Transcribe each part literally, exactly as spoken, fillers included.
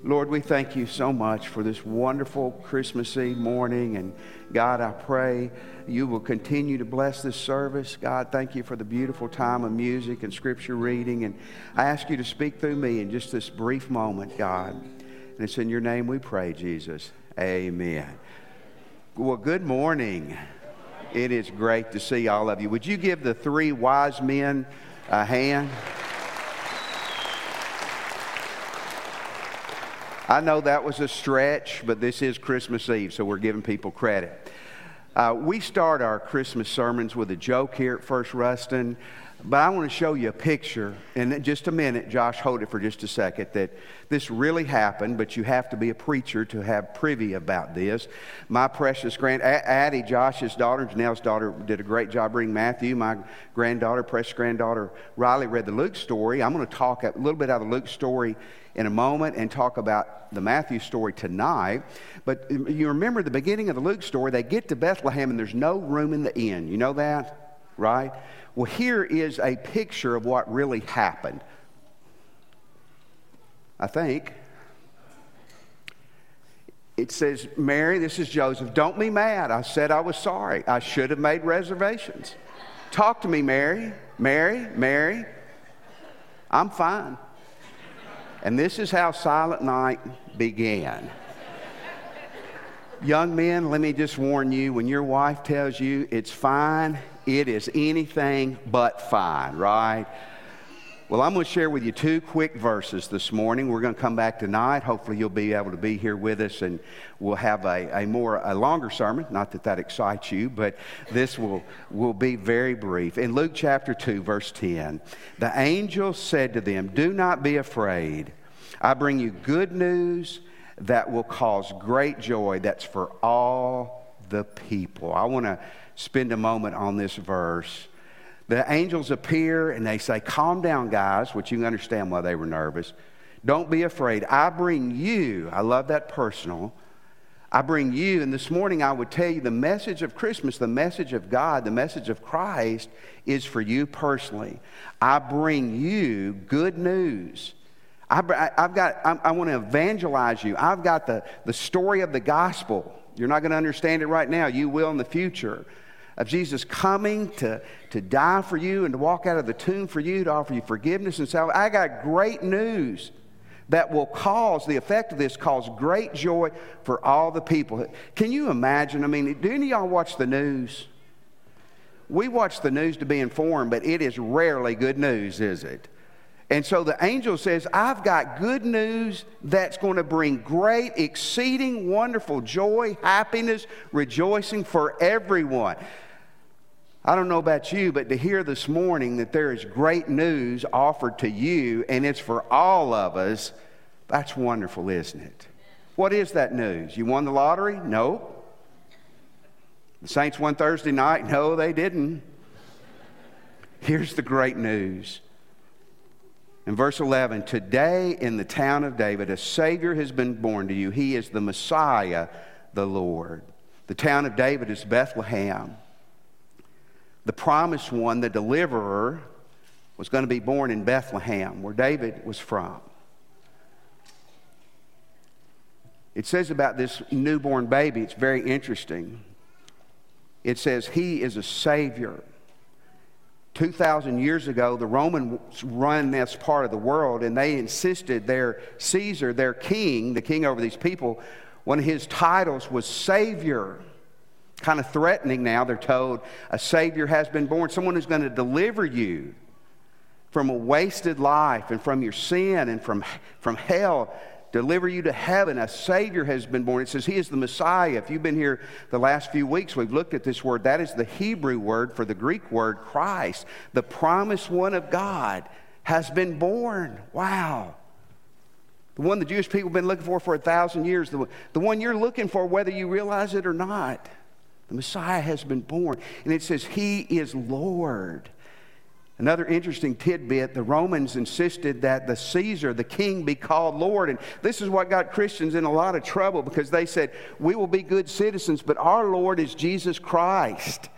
Lord, we thank you so much for this wonderful Christmas Eve morning. And God, I pray you will continue to bless this service. God, thank you for the beautiful time of music and scripture reading. And I ask you to speak through me in just this brief moment, God. And it's in your name we pray, Jesus. Amen. Well, good morning. It is great to see all of you. Would you give the three wise men a hand? I know that was a stretch, but this is Christmas Eve, so we're giving people credit. Uh, we start our Christmas sermons with a joke here at First Ruston, but I want to show you a picture. In just a minute, Josh, hold it for just a second, that this really happened, but you have to be a preacher to have privy about this. My precious grand, Addie, Josh's daughter, Janelle's daughter, did a great job reading Matthew. My granddaughter, precious granddaughter, Riley, read the Luke story. I'm going to talk a little bit out of the Luke story in a moment and talk about the Matthew story tonight. But you remember the beginning of the Luke story, they get to Bethlehem and there's no room in the inn. You know that, right? Well, here is a picture of what really happened. I think. It says, Mary, this is Joseph, don't be mad. I said I was sorry. I should have made reservations. Talk to me, Mary. Mary, Mary. I'm fine. And this is how Silent Night began. Young men, let me just warn you, when your wife tells you it's fine, it is anything but fine, right? Well, I'm going to share with you two quick verses this morning. We're going to come back tonight. Hopefully you'll be able to be here with us and we'll have a, a more a longer sermon. Not that that excites you, but this will, will be very brief. In Luke chapter two, verse ten, the angel said to them, do not be afraid. I bring you good news that will cause great joy. That's for all the people. I want to spend a moment on this verse. The angels appear and they say, calm down, guys, which you can understand why they were nervous. Don't be afraid. I bring you, I love that personal, I bring you, and this morning I would tell you the message of Christmas, the message of God, the message of Christ is for you personally. I bring you good news. I, I've got, I, I want to evangelize you. I've got the, the story of the gospel. You're not going to understand it right now. You will in the future. Of Jesus coming to, to die for you and to walk out of the tomb for you, to offer you forgiveness and salvation. I got great news that will cause, the effect of this, cause great joy for all the people. Can you imagine? I mean, do any of y'all watch the news? We watch the news to be informed, but it is rarely good news, is it? And so the angel says, I've got good news that's going to bring great, exceeding, wonderful joy, happiness, rejoicing for everyone. I don't know about you, but to hear this morning that there is great news offered to you and it's for all of us, that's wonderful, isn't it? What is that news? You won the lottery? No. The Saints won Thursday night? No, they didn't. Here's the great news. In verse eleven, today in the town of David, a Savior has been born to you. He is the Messiah, the Lord. The town of David is Bethlehem. The promised one, the deliverer, was going to be born in Bethlehem, where David was from. It says about this newborn baby, it's very interesting. It says he is a Savior. two thousand years ago, the Romans run this part of the world, and they insisted their Caesar, their king, the king over these people, one of his titles was Savior. Kind of threatening now, they're told, a Savior has been born, someone who's going to deliver you from a wasted life and from your sin and from, from hell, deliver you to heaven. A Savior has been born. It says he is the Messiah. If you've been here the last few weeks, we've looked at this word. That is the Hebrew word for the Greek word Christ. The promised one of God has been born. Wow. The one the Jewish people have been looking for for a thousand years. The, the one you're looking for whether you realize it or not. The Messiah has been born. And it says he is Lord. Another interesting tidbit, the Romans insisted that the Caesar, the king, be called Lord. And this is what got Christians in a lot of trouble because they said, we will be good citizens, but our Lord is Jesus Christ.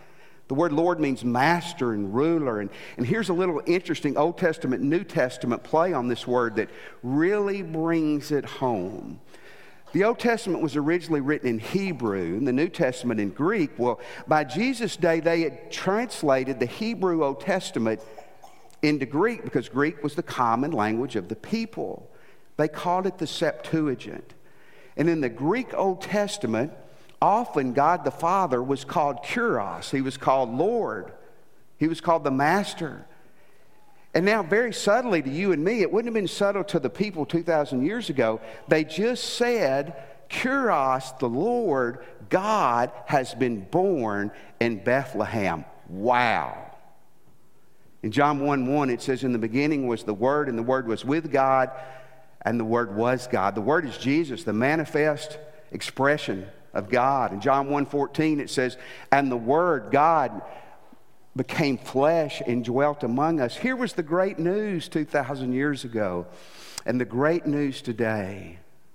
The word Lord means master and ruler. And, and here's a little interesting Old Testament, New Testament play on this word that really brings it home. The Old Testament was originally written in Hebrew and the New Testament in Greek. Well, by Jesus' day, they had translated the Hebrew Old Testament into Greek because Greek was the common language of the people. They called it the Septuagint. And in the Greek Old Testament, often God the Father was called Kyrios. He was called Lord. He was called the Master. And now, very subtly to you and me, it wouldn't have been subtle to the people two thousand years ago. They just said, Kyrios, the Lord, God, has been born in Bethlehem. Wow. In John one one, it says, in the beginning was the Word, and the Word was with God, and the Word was God. The Word is Jesus, the manifest expression of God. In John one fourteen, it says, and the Word, God, became flesh and dwelt among us. Here was the great news two thousand years ago, and the great news today.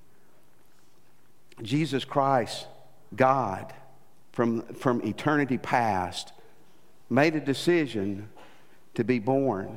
Jesus Christ, God, from, from eternity past, made a decision to be born.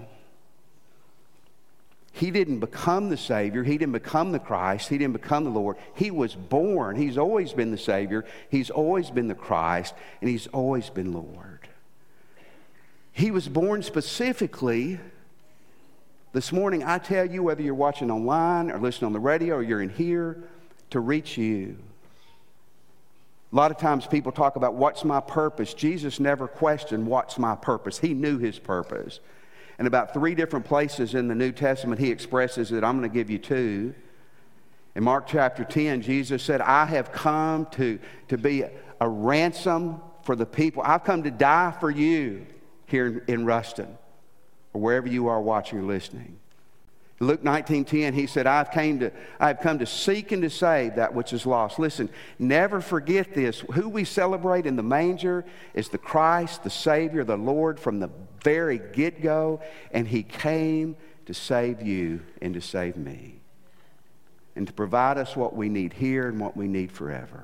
He didn't become the Savior. He didn't become the Christ. He didn't become the Lord. He was born. He's always been the Savior. He's always been the Christ. And He's always been Lord. He was born specifically. This morning, I tell you, whether you're watching online or listening on the radio or you're in here, to reach you. A lot of times people talk about what's my purpose. Jesus never questioned what's my purpose. He knew His purpose. In about three different places in the New Testament, He expresses it. I'm going to give you two. In Mark chapter ten, Jesus said, I have come to, to be a ransom for the people. I've come to die for you here in, in Ruston or wherever you are watching or listening. In Luke nineteen ten, He said, I've, came to, I've come to seek and to save that which is lost. Listen, never forget this. Who we celebrate in the manger is the Christ, the Savior, the Lord from the very get-go, and He came to save you and to save me and to provide us what we need here and what we need forever.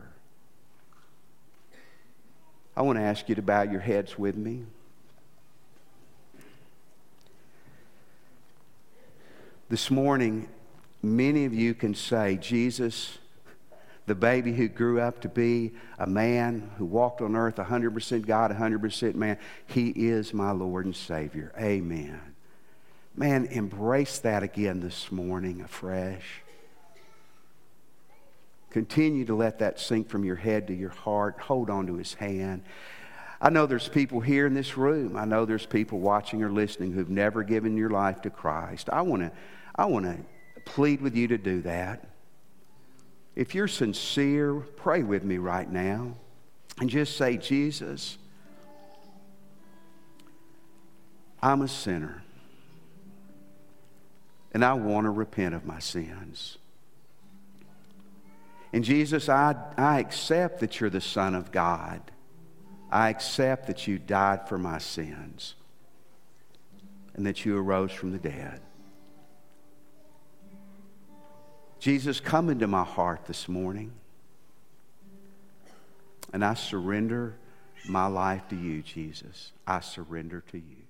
I want to ask you to bow your heads with me. This morning, many of you can say, Jesus, the baby who grew up to be a man who walked on earth one hundred percent God, one hundred percent man, He is my Lord and Savior. Amen. Man, embrace that again this morning afresh. Continue to let that sink from your head to your heart. Hold on to His hand. I know there's people here in this room. I know there's people watching or listening who've never given your life to Christ. I want to I want to plead with you to do that. If you're sincere, pray with me right now and just say, Jesus, I'm a sinner and I want to repent of my sins. And Jesus, I, I accept that you're the Son of God. I accept that you died for my sins and that you arose from the dead. Jesus, come into my heart this morning, and I surrender my life to you, Jesus. I surrender to you.